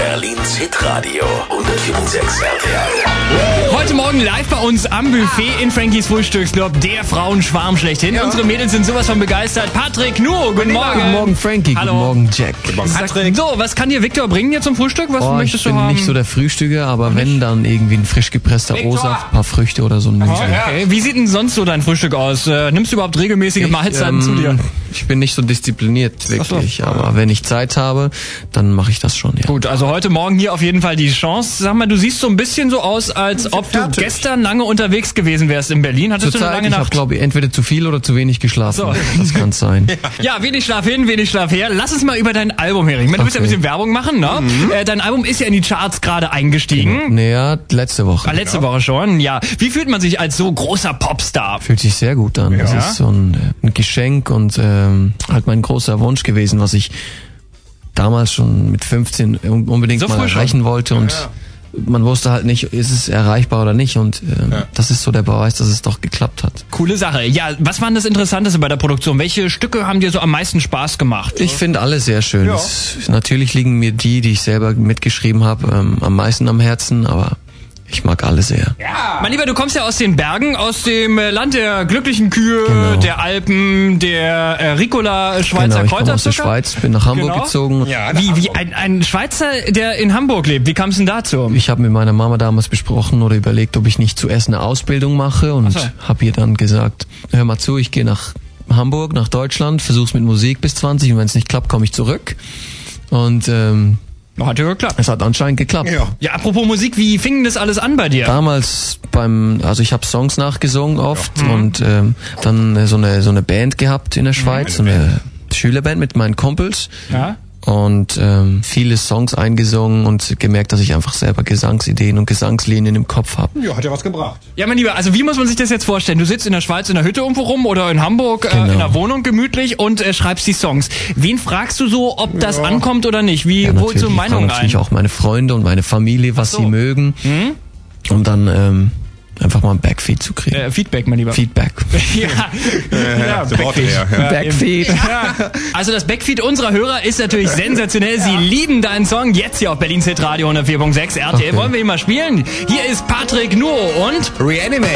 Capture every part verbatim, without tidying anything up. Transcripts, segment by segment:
Berlins Hitradio hundertvierundsechs R T L. Heute Morgen live bei uns am Buffet in Frankies Frühstücksclub, der Frauenschwarm schlechthin. Ja. Unsere Mädels sind sowas von begeistert. Patrick Nuo, guten Morgen. Guten Morgen, Frankie. Hallo. Guten Morgen, Jack. Guten Morgen, Patrick. So, was kann dir Viktor bringen hier zum Frühstück? Was oh, möchtest du haben? Ich bin nicht so der Frühstücker, aber wenn, dann irgendwie ein frisch gepresster O-Saft, ein paar Früchte oder so ein Müsli. Okay. Wie sieht denn sonst so dein Frühstück aus? Äh, nimmst du überhaupt regelmäßige ich, Mahlzeiten ähm, zu dir? Ich bin nicht so diszipliniert, wirklich. So. Aber wenn ich Zeit habe, dann mache ich das schon, ja. Gut, also heute Morgen hier auf jeden Fall die Chance. Sag mal, du siehst so ein bisschen so aus, als ob du fertig. gestern lange unterwegs gewesen wärst in Berlin. Hattest Zur du eine Zeit, lange Nacht? Ich habe, glaube ich, entweder zu viel oder zu wenig geschlafen. So. Das kann es sein. Ja, wenig Schlaf hin, wenig Schlaf her. Lass uns mal über dein Album her reden. Ich meine, du willst ja ein bisschen Werbung machen, ne? Mhm. Äh, dein Album ist ja in die Charts gerade eingestiegen. Genau. Naja, letzte Woche. Ah, letzte genau. Woche schon, ja. Wie fühlt man sich als so großer Popstar? Fühlt sich sehr gut an. Ja. Das ist so ein, ein Geschenk und ähm, halt mein großer Wunsch gewesen, was ich damals schon mit fünfzehn unbedingt so mal erreichen schon. wollte und ja. man wusste halt nicht, ist es erreichbar oder nicht und äh, ja. das ist so der Beweis, dass es doch geklappt hat. Coole Sache. Ja, was war denn das Interessanteste bei der Produktion? Welche Stücke haben dir so am meisten Spaß gemacht? Ich finde alle sehr schön. Ja. Es, natürlich liegen mir die, die ich selber mitgeschrieben habe, ähm, am meisten am Herzen, aber ich mag alle sehr. Ja. Mein Lieber, du kommst ja aus den Bergen, aus dem Land der glücklichen Kühe, genau. der Alpen, der äh, Ricola, Schweizer genau, ich Kräuterzucker. komme aus der Schweiz, bin nach Hamburg genau. gezogen. Ja, wie Hamburg. wie ein, ein Schweizer, der in Hamburg lebt. Wie kam es denn dazu? Ich habe mit meiner Mama damals besprochen oder überlegt, ob ich nicht zuerst eine Ausbildung mache und so. habe ihr dann gesagt, hör mal zu, ich gehe nach Hamburg, nach Deutschland, versuch's mit Musik bis zwanzig und wenn es nicht klappt, komme ich zurück. Und ähm, hat ja geklappt. Es hat anscheinend geklappt. Ja. ja, apropos Musik, wie fing das alles an bei dir? Damals beim, also ich habe Songs nachgesungen oft ja. und ähm, dann so eine so eine Band gehabt in der Schweiz, mhm. so eine Schülerband mit meinen Kumpels. Ja. Und ähm, viele Songs eingesungen und gemerkt, dass ich einfach selber Gesangsideen und Gesangslinien im Kopf habe. Ja, hat ja was gebracht. Ja, mein Lieber, also wie muss man sich das jetzt vorstellen? Du sitzt in der Schweiz in der Hütte irgendwo rum oder in Hamburg genau. äh, in der Wohnung gemütlich und äh, schreibst die Songs. Wen fragst du so, ob das ja. ankommt oder nicht? Wie ja, holst du Meinungen ein? Natürlich auch meine Freunde und meine Familie, was so. sie mögen. Hm? Und dann ähm, einfach mal ein Backfeed zu kriegen. Äh, Feedback, mein Lieber. Feedback. ja, ja, ja, Backfeed. Ja, ja. Backfeed. Ja. Also das Backfeed unserer Hörer ist natürlich sensationell. Sie lieben deinen Song jetzt hier auf Berlins Hitradio hundertvier Komma sechs R T L. Okay. Wollen wir ihn mal spielen? Hier ist Patrick Nuo und Reanimate.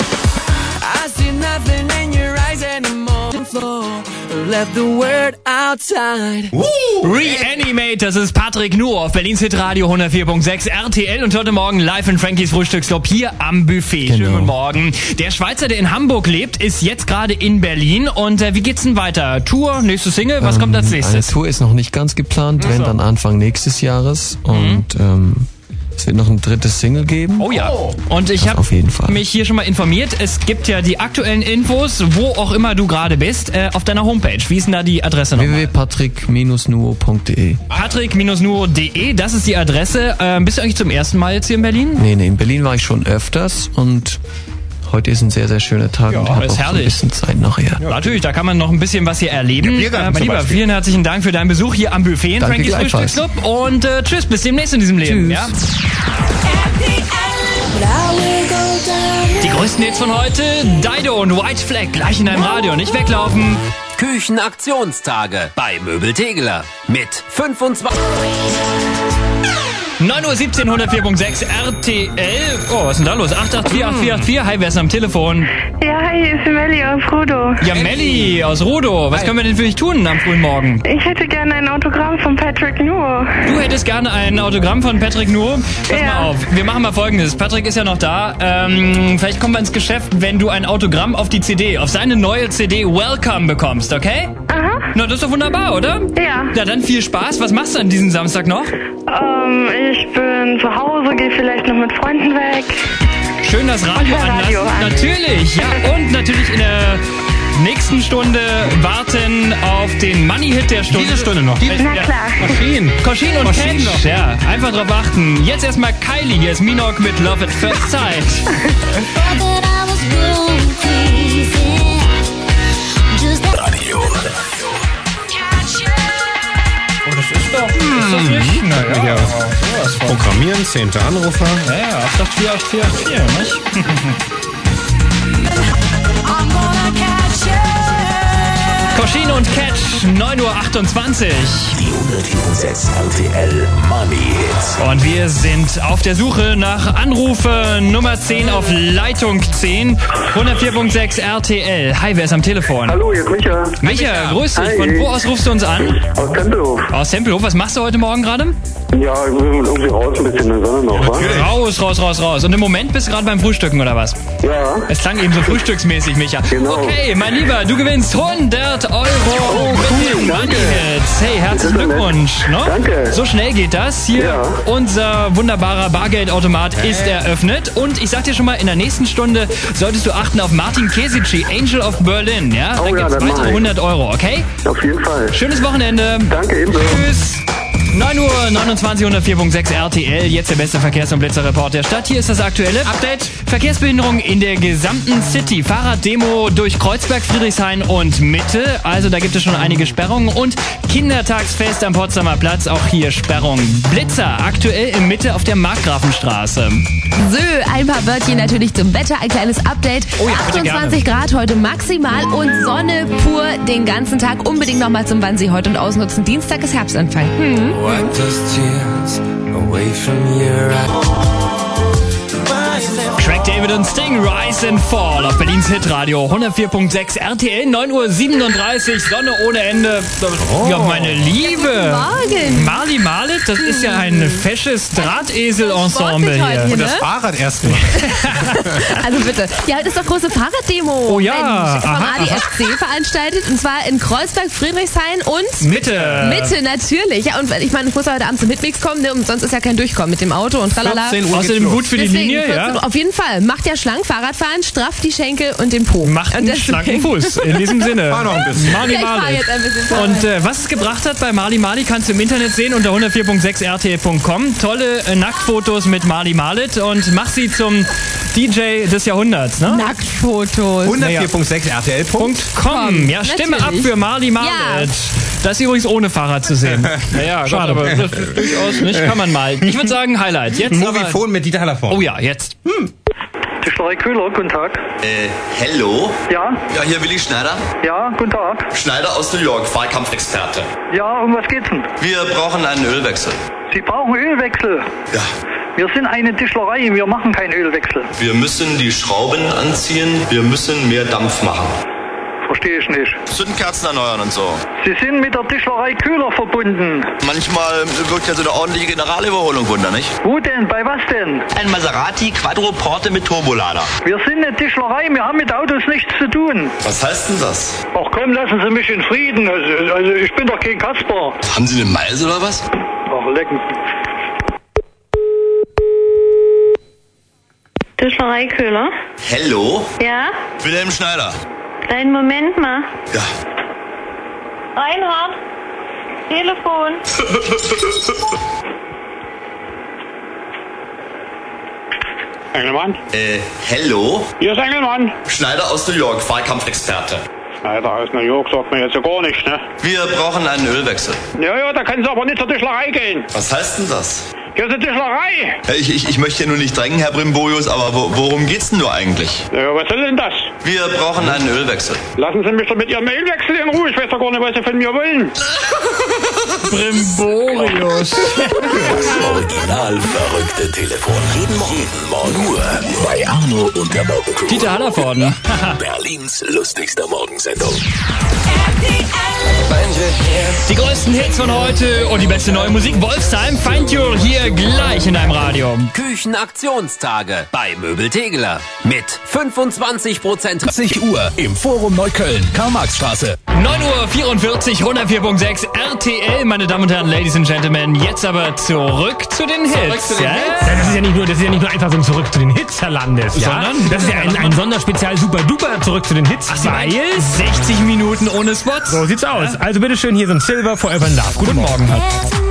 I see nothing in your eyes anymore. Left the word outside. Uh, Reanimate, das ist Patrick Nuo auf Berlins Hitradio hundertvier Komma sechs R T L und heute Morgen live in Frankies Frühstücksclub hier am Buffet. Genau. Schönen guten Morgen. Der Schweizer, der in Hamburg lebt, ist jetzt gerade in Berlin und äh, wie geht's denn weiter? Tour, nächste Single, was ähm, kommt als nächstes? Eine Tour ist noch nicht ganz geplant, wenn dann Anfang nächstes Jahres und mhm. ähm, es wird noch ein drittes Single geben. Oh ja. Und ich habe mich hier schon mal informiert. Es gibt ja die aktuellen Infos, wo auch immer du gerade bist, äh, auf deiner Homepage. Wie ist denn da die Adresse nochmal? w w w punkt patrick nuo punkt d e patrick nuo punkt d e, das ist die Adresse. Ähm, bist du eigentlich zum ersten Mal jetzt hier in Berlin? Nee, nee, in Berlin war ich schon öfters und heute ist ein sehr, sehr schöner Tag ja, und habe auch so ein bisschen Zeit nachher. Ja, natürlich, da kann man noch ein bisschen was hier erleben. Ja, äh, mein Lieber, vielen herzlichen Dank für deinen Besuch hier am Buffet in Frankies Frühstücksclub und äh, tschüss, bis demnächst in diesem Leben. Ja? Die größten Hits von heute, Dido und White Flag, gleich in deinem Radio, nicht weglaufen. Küchenaktionstage bei Möbel Tegeler mit fünfundzwanzig. neun Uhr siebzehn, hundertvier Komma sechs R T L. Oh, was ist denn da los? acht acht vier acht vier acht vier. Hi, wer ist am Telefon? Ja, hi, hier ist Melli aus Rudo. Ja, Melli aus Rudo. Was hi. können wir denn für dich tun am frühen Morgen? Ich hätte gerne ein Autogramm von Patrick Nuo. Du hättest gerne ein Autogramm von Patrick Nuo? Pass ja. mal auf, wir machen mal Folgendes. Patrick ist ja noch da. Ähm, vielleicht kommen wir ins Geschäft, wenn du ein Autogramm auf die C D, auf seine neue C D Welcome bekommst, okay? Aha. Na, das ist doch wunderbar, oder? Ja. Ja, dann viel Spaß. Was machst du an diesem Samstag noch? Ähm, ich bin zu Hause, gehe vielleicht noch mit Freunden weg. Schön das Radio anlassen. Radio an. Natürlich, ja. Und natürlich in der nächsten Stunde warten auf den Money-Hit der Stunde. Diese Stunde noch. Die, Na klar. Koschin. Koschin und Koschin Catch. Ja, einfach drauf achten. Jetzt erstmal Kylie. Hier ist Minogue mit Love at First Sight. Radio. Oh, das ist doch. Hm. Ist das richtig? Na ja. ja. So, Programmieren, zehnter Anrufer. Ja, ja, acht acht vier acht vier acht vier, nicht? Koschin und Catch, neun Uhr achtundzwanzig. Die hundertvier Komma sechs R T L Money Hits. Und wir sind auf der Suche nach Anrufe Nummer zehn auf Leitung zehn. hundertvier Komma sechs R T L. Hi, wer ist am Telefon? Hallo, hier ist Micha. Micha, grüß dich. Hi. Von wo aus rufst du uns an? Aus Tempelhof. Aus Tempelhof. Was machst du heute Morgen gerade? Ja, ich bin irgendwie raus, ein bisschen in der Sonne noch, wa? Raus, raus, raus, raus. Und im Moment bist du gerade beim Frühstücken, oder was? Ja. Es klang eben so frühstücksmäßig, Micha. Genau. Okay, mein Lieber, du gewinnst hundert Euro Oh, mit cool, den danke. Money Hits. Hey, herzlichen Das ist Glückwunsch. Ne? Danke. So schnell geht das. Hier, Ja. unser wunderbarer Bargeldautomat ist eröffnet. Und ich sag dir schon mal, in der nächsten Stunde solltest du achten auf Martin Kesici, Angel of Berlin. Ja? Oh Dann ja, gibt's das mach weitere ich. hundert Euro, okay? Auf jeden Fall. Schönes Wochenende. Danke, ebenso. Tschüss. neun Uhr neunundzwanzig, hundertvier Komma sechs R T L. Jetzt der beste Verkehrs- und Blitzerreport der Stadt. Hier ist das aktuelle Update. Verkehrsbehinderung in der gesamten City. Fahrraddemo durch Kreuzberg, Friedrichshain und Mitte. Also da gibt es schon einige Sperrungen. Und Kindertagsfest am Potsdamer Platz. Auch hier Sperrungen. Blitzer aktuell in Mitte auf der Markgrafenstraße. So, ein paar Wörtchen natürlich zum Wetter, ein kleines Update. Oh ja, bitte achtundzwanzig Grad heute maximal und Sonne pur den ganzen Tag. Unbedingt nochmal zum Wannsee heute und ausnutzen. Dienstag ist Herbstanfall. Hm. Wipe those tears away from your eyes. Craig David und Sting, Rise and Fall auf Berlins Hitradio hundertvier Komma sechs R T L, neun Uhr siebenunddreißig, Sonne ohne Ende. Ja, meine Liebe. Morgen. Marli Marlet, das ist ja ein fesches Drahtesel-Ensemble Sportlich heute hier. hier, ne? Fahrrad erstmal. Also bitte. Ja, heute ist doch große Fahrraddemo. Oh ja. Mensch, vom Aha, A D F C veranstaltet. Und zwar in Kreuzberg, Friedrichshain und Mitte. Mitte natürlich. Ja, und ich meine, ich muss heute Abend zum Hitmix kommen, ne? Und sonst ist ja kein Durchkommen mit dem Auto und tralala. vierzehn Uhr Außerdem geht's gut für die Deswegen, Linie, vierzehn ja. Uhr, auf jeden Fall. Macht ja schlank, Fahrradfahren, strafft die Schenkel und den Po. Macht und einen deswegen- schlanken Fuß. In diesem Sinne. Fahr noch ein bisschen. Marli Ja, ich fahr Marlet. jetzt ein bisschen vorbei. Und äh, was es gebracht hat bei Marli Marlet, kannst du im Internet sehen unter hundertvier Komma sechs R T L Punkt com. Tolle äh, Nacktfotos mit Marli Marlet und mach sie zum D J des Jahrhunderts, ne? Nacktfotos. hundertvier Komma sechs R T L. Punkt com. Ja, Stimme ab Natürlich. für Marli Marlet. Ja. Das ist übrigens ohne Fahrrad zu sehen. Naja, schade, aber das ist durchaus nicht. Kann man mal. Ich würde sagen Highlight. Jetzt aber, Moviefon mit Dieter Hallervorden. oh ja, jetzt. Tischlerei Köhler, guten Tag. Äh, hello? Ja, Ja, hier Willi Schneider. ja, guten Tag. Schneider aus New York, Fahrkampfexperte. Ja, um was geht's denn? Wir brauchen einen Ölwechsel. Sie brauchen Ölwechsel. Ja. Wir sind eine Tischlerei, wir machen keinen Ölwechsel. Wir müssen die Schrauben anziehen, wir müssen mehr Dampf machen. Verstehe ich nicht. Zündkerzen erneuern und so. Sie sind mit der Tischlerei Köhler verbunden. Manchmal wirkt ja so eine ordentliche Generalüberholung Wunder, nicht? Wo denn? Bei was denn? Ein Maserati Quadroporte mit Turbolader. Wir sind eine Tischlerei, wir haben mit Autos nichts zu tun. Was heißt denn das? Ach komm, lassen Sie mich in Frieden. Also, also ich bin doch kein Kasper. Haben Sie eine Meise oder was? Ach, lecken. Tischlerei Köhler. Hello? Ja? Wilhelm Schneider. Kleinen Moment mal. Ja. Reinhard. Telefon. Engelmann? Äh, hello? Hier ist Engelmann. Schneider aus New York, Fahrkampfexperte. Schneider aus New York sagt mir jetzt ja gar nichts, ne? Wir brauchen einen Ölwechsel. Ja, ja, da können Sie aber nicht zur Tischlerei gehen. Was heißt denn das? Hier ist eine Tischlerei. Ja, Ich, ich, ich möchte ja nur nicht drängen, Herr Brimborius, aber wo, worum geht's denn nur eigentlich? Ja, was soll denn das? Wir brauchen einen Ölwechsel. Lassen Sie mich doch mit Ihrem Mailwechsel in Ruhe. Ich weiß doch gar nicht, was Sie von mir wollen. Brimborius. Das original verrückte Telefon. Jeden Morgen, jeden Morgen nur bei Arno und der Morgencrew. Dieter Hallervorden. Berlins lustigster Morgensendung. Die größten Hits von heute und die beste neue Musik. Wolfsheim, Find Your hier gleich in deinem Radio. Küchenaktionstage bei Möbel Tegeler mit fünfundzwanzig Prozent zwanzig Uhr im Forum Neukölln, Karl-Marx-Straße. neun Uhr vierundvierzig, hundertvier Komma sechs R T L, meine Damen und Herren, Ladies and Gentlemen. Jetzt aber zurück zu den Hits. Zu den ja? Hits? Ja, das ist ja nicht nur, das ist ja nicht nur einfach so ein Zurück zu den Hits, Herr Landes. Ja? Sondern? Das ist ja ein, ein Sonderspezial Super-Duper Zurück zu den Hits, Ach, Sie weil... meinen sechzig Minuten ohne Spots. So sieht's aus. Ja? Also bitteschön, hier so ein Silver Forever and Love. Guten, Guten Morgen. Morgen.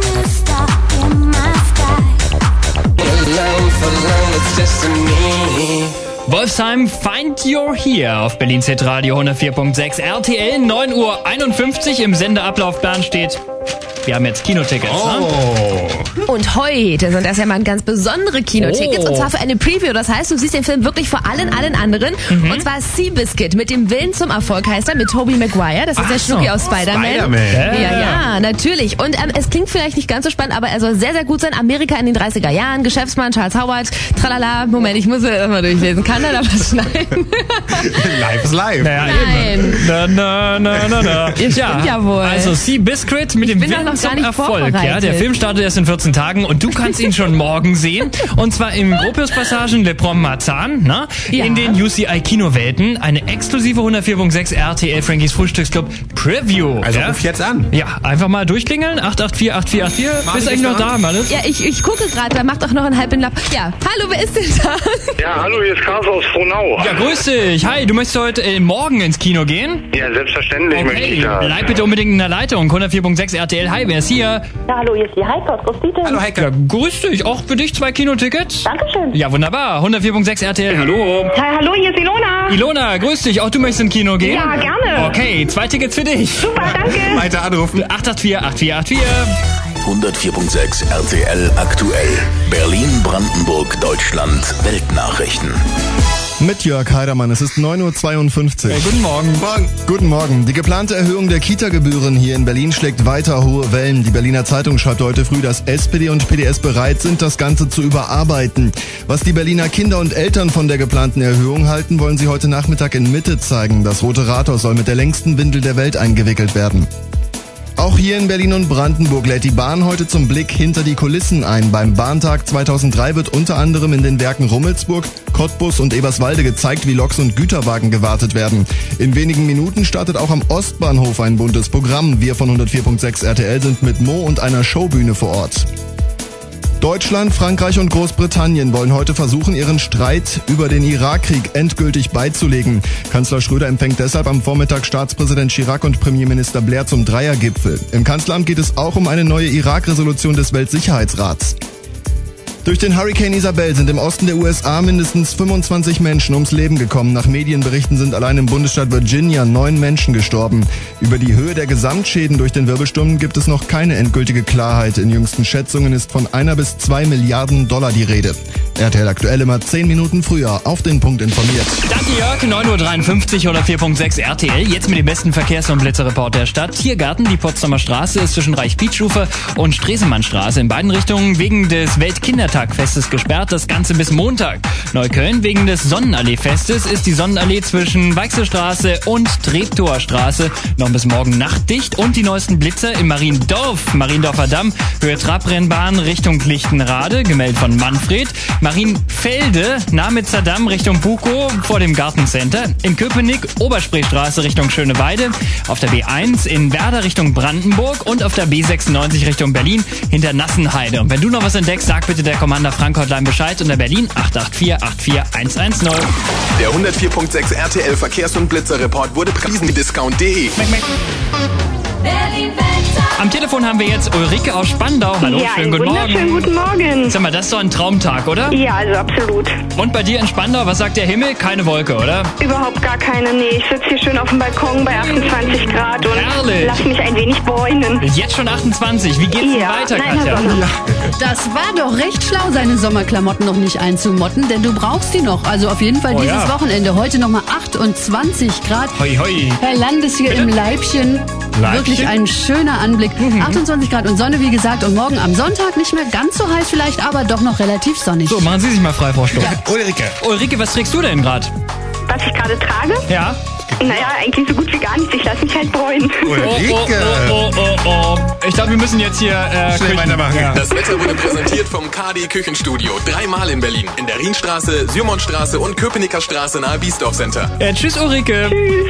Wolfsheim, Find Your Here auf Berlins Hitradio hundertvier Komma sechs R T L, neun Uhr einundfünfzig im Sendeablauf Bern steht Wir haben jetzt Kinotickets. Oh. Ne? Und heute sind das ja mal ganz besondere Kinotickets. Oh. Und zwar für eine Preview. Das heißt, du siehst den Film wirklich vor allen, allen anderen. Mhm. Und zwar Seabiscuit mit dem Willen zum Erfolg heißt er, mit Tobey Maguire. Das ist Ach der Schnucki so. aus Spider-Man. Spider-Man. Ja, ja, ja, natürlich. Und ähm, es klingt vielleicht nicht ganz so spannend, aber er soll sehr, sehr gut sein. Amerika in den dreißiger Jahren, Geschäftsmann Charles Howard, tralala. Moment, ich muss das mal durchlesen. Kann er da was schneiden? Live ist live. Naja, Nein. Eben. Na, na, na, na, na. Ihr ja, stimmt ja wohl. Also Seabiscuit mit Ich dem bin doch Willen noch zum gar nicht Erfolg. Ja, der Film startet erst in vierzehn Tagen und du kannst ihn schon morgen sehen. Und zwar im Gropius-Passagen Le Prom Marzahn, ne? Ja. In den U C I-Kinowelten. Eine exklusive hundertvier Punkt sechs R T L Frankies Frühstücksclub Preview. Also ja? ruf jetzt an. Ja, einfach mal durchklingeln. acht acht vier acht vier acht vier. Marvin, Bist eigentlich noch da, Mann? Ja, ich, ich gucke gerade, da macht auch noch einen halben Lapp. Ja, hallo, wer ist denn da? Ja, hallo, hier ist Karls aus Frohnau. Ja, grüß dich. Hi, du möchtest heute äh, morgen ins Kino gehen? Ja, selbstverständlich möchte Okay, ich da. bleib bitte unbedingt in der Leitung. hundertvier Punkt sechs R T L. Hi, wer ist hier? Ja, hallo, hier ist die Heike aus Großdieting. Hallo Heike. Ja, grüß dich. Auch für dich zwei Kinotickets? Dankeschön. Ja, wunderbar. hundertvier Punkt sechs R T L. Hallo. Hi, hallo, hier ist Ilona. Ilona, grüß dich. Auch du möchtest ins Kino gehen? Ja, gerne. Okay, zwei Tickets für dich. Super, danke. Weiter anrufen. acht acht vier acht vier acht vier. hundertvier Punkt sechs R T L aktuell. Berlin, Brandenburg, Deutschland. Weltnachrichten. Mit Jörg Heidermann, es ist neun Uhr zweiundfünfzig. Hey, guten Morgen. Morgen. Guten Morgen. Die geplante Erhöhung der Kita-Gebühren hier in Berlin schlägt weiter hohe Wellen. Die Berliner Zeitung schreibt heute früh, dass S P D und P D S bereit sind, das Ganze zu überarbeiten. Was die Berliner Kinder und Eltern von der geplanten Erhöhung halten, wollen sie heute Nachmittag in Mitte zeigen. Das Rote Rathaus soll mit der längsten Windel der Welt eingewickelt werden. Auch hier in Berlin und Brandenburg lädt die Bahn heute zum Blick hinter die Kulissen ein. Beim Bahntag zweitausenddrei wird unter anderem in den Werken Rummelsburg, Cottbus und Eberswalde gezeigt, wie Loks und Güterwagen gewartet werden. In wenigen Minuten startet auch am Ostbahnhof ein buntes Programm. Wir von hundertvier Punkt sechs R T L sind mit Mo und einer Showbühne vor Ort. Deutschland, Frankreich und Großbritannien wollen heute versuchen, ihren Streit über den Irakkrieg endgültig beizulegen. Kanzler Schröder empfängt deshalb am Vormittag Staatspräsident Chirac und Premierminister Blair zum Dreiergipfel. Im Kanzleramt geht es auch um eine neue Irak-Resolution des Weltsicherheitsrats. Durch den Hurrikan Isabel sind im Osten der U S A mindestens fünfundzwanzig Menschen ums Leben gekommen. Nach Medienberichten sind allein im Bundesstaat Virginia neun Menschen gestorben. Über die Höhe der Gesamtschäden durch den Wirbelsturm gibt es noch keine endgültige Klarheit. In jüngsten Schätzungen ist von einer bis zwei Milliarden Dollar die Rede. R T L aktuell immer zehn Minuten früher auf den Punkt informiert. Danke Jörg, neun Uhr dreiundfünfzig oder vier Punkt sechs R T L. Jetzt mit dem besten Verkehrs- und Blitzerreport der Stadt. Tiergarten, die Potsdamer Straße ist zwischen Reich-Pietsch-Ufer und Stresemannstraße in beiden Richtungen wegen des Weltkindertagfestes gesperrt. Das Ganze bis Montag. Neukölln, wegen des Sonnenallee-Festes ist die Sonnenallee zwischen Weichselstraße und Treptower noch bis morgen Nacht dicht. Und die neuesten Blitzer im Mariendorf, Mariendorfer Damm, Höhe Trabrennbahn Richtung Lichtenrade, gemeldet von Manfred. Marienfelde, Namitzer Damm Richtung Bukow vor dem Gartencenter. In Köpenick, Oberspreestraße Richtung Schöneweide. Auf der B eins in Werder Richtung Brandenburg und auf der B sechsundneunzig Richtung Berlin hinter Nassenheide. Und wenn du noch was entdeckst, sag bitte der Commander Frank Hotline Bescheid unter Berlin acht acht vier acht vier eins eins null. Der hundertvier Punkt sechs R T L Verkehrs- und Blitzerreport wurde präsentiert mit Discount punkt de. Am Telefon haben wir jetzt Ulrike aus Spandau. Hallo, ja, schönen guten Morgen. Schönen guten Morgen. Sag mal, das ist doch ein Traumtag, oder? Ja, also absolut. Und bei dir in Spandau, was sagt der Himmel? Keine Wolke, oder? Überhaupt gar keine, nee. Ich sitze hier schön auf dem Balkon bei achtundzwanzig Grad und Herrlich. lass mich ein wenig bräunen. Jetzt schon achtundzwanzig. Wie geht's ja, denn weiter, nein, Katja? Ja. Das war doch recht schlau, seine Sommerklamotten noch nicht einzumotten, denn du brauchst die noch. Also auf jeden Fall Oh, dieses ja. Wochenende. Heute nochmal achtundzwanzig Grad. Hoi, hoi. Herr Landes hier im Leibchen. Leibchen? Wirklich ein schöner Anblick. achtundzwanzig Grad und Sonne, wie gesagt. Und morgen am Sonntag nicht mehr ganz so heiß vielleicht, aber doch noch relativ sonnig. So, machen Sie sich mal frei, Frau Stock. Ja. Ulrike. Ulrike, was trägst du denn gerade? Was ich gerade trage? Ja. Naja, eigentlich so gut wie gar nichts. Ich lasse mich halt bräunen. Ulrike. Oh, oh, oh, oh, oh. Ich glaube, wir müssen jetzt hier äh, Schnell weitermachen. Ja. Das Wetter wurde präsentiert vom K D Küchenstudio. Dreimal in Berlin. In der Rienstraße, Sürmonstraße und Köpenicker Straße nahe Biesdorf Center. Äh, tschüss, Ulrike. Tschüss.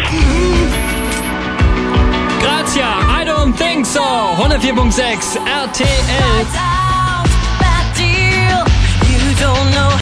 Grazia, I don't think so. hundertvier Punkt sechs R T L.